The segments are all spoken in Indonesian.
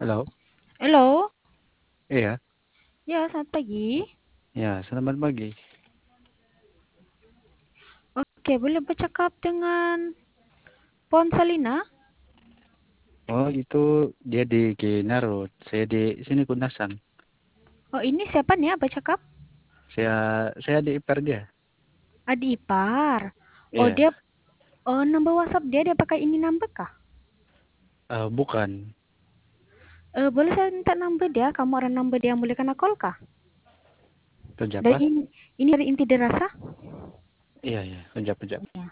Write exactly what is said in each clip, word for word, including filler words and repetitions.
Halo. Halo. Iya. Ya, selamat pagi. Ya, selamat pagi. Oke, boleh bercakap dengan Pon Salina? Oh, itu dia di Kinarut. Saya di sini Kunasan. Oh, ini siapa nih ya bercakap? Saya saya di ipar dia. Adi ipar. Oh, Iya. dia oh number WhatsApp dia dia pakai ini number kah? Eh, bukan. Eh, boleh saya minta number dia? Kamu ada number dia yang boleh kena call kah? Dari Kejap, ini, ini dari inti derasa? Iya, iya. Kejap, kejap. Ya.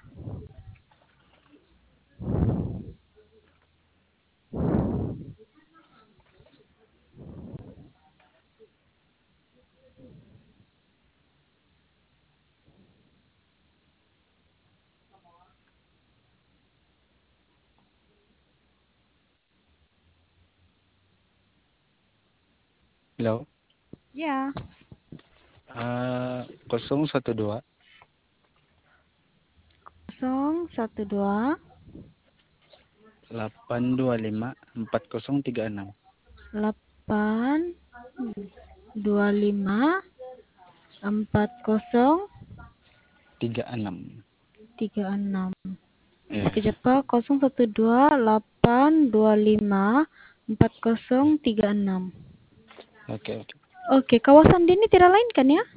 Halo. Ya. Eh, kosong satu dua nol satu dua delapan dua lima empat kosong tiga enam delapan dua lima empat nol tiga enam. tiga enam. Iya. Sekejap Pak, nol satu dua delapan dua lima empat nol tiga enam. Oke, oke. Oke, kawasan ini tidak lain kan ya?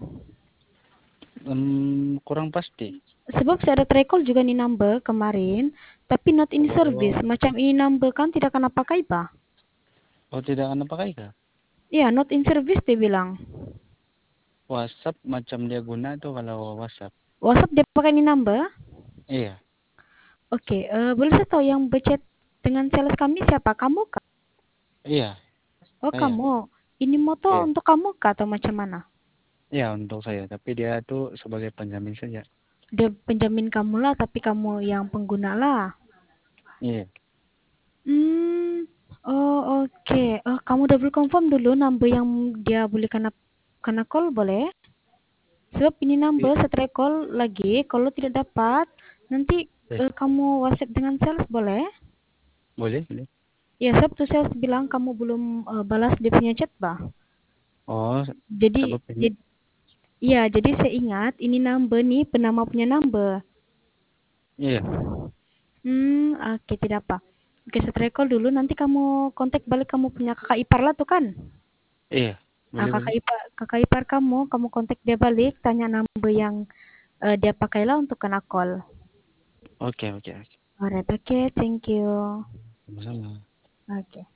Hmm, kurang pasti. Sebab saya ada trekol juga nih number kemarin, tapi not in service. Oh, Macam ini number kan tidak kena pakai Pak. oh tidak akan pakai kah? Iya, not in service dia bilang. WhatsApp macam dia guna tuh kalau WhatsApp. WhatsApp dia pakai ini number. Iya, Oke, eh, boleh saya tahu yang berchat dengan sales kami siapa? Kamu kah? iya, Oh, saya. kamu. Ini moto Iya. untuk kamu kah atau macam mana? Ya, untuk saya. Tapi dia tuh sebagai penjamin saja. Dia penjamin kamu lah, tapi kamu yang pengguna lah. Iya. Hmm, oh oke. Oh, kamu double confirm dulu number yang dia boleh kena kena call boleh? Sebab ini Iya. number setelah call lagi, kalau tidak dapat, nanti Iya. eh, kamu WhatsApp dengan sales boleh? Boleh, boleh. Ya, sebab tuh sales bilang kamu belum eh, balas dia punya chat, bah. Oh, Jadi, sebab ini. jadi, ya, jadi saya ingat ini number nih penama punya number. Iya. Hmm, oke tidak apa. Oke, setelah call dulu, nanti kamu kontak balik kamu punya kakak ipar lah tuh kan? Iya. Ah, Boleh, kakak boleh. ipar, kakak ipar kamu, kamu kontak dia balik, tanya number yang eh, dia pakailah untuk kena call. Oke, oke, oke. Alright, oke, thank you. Sama-sama. Oke.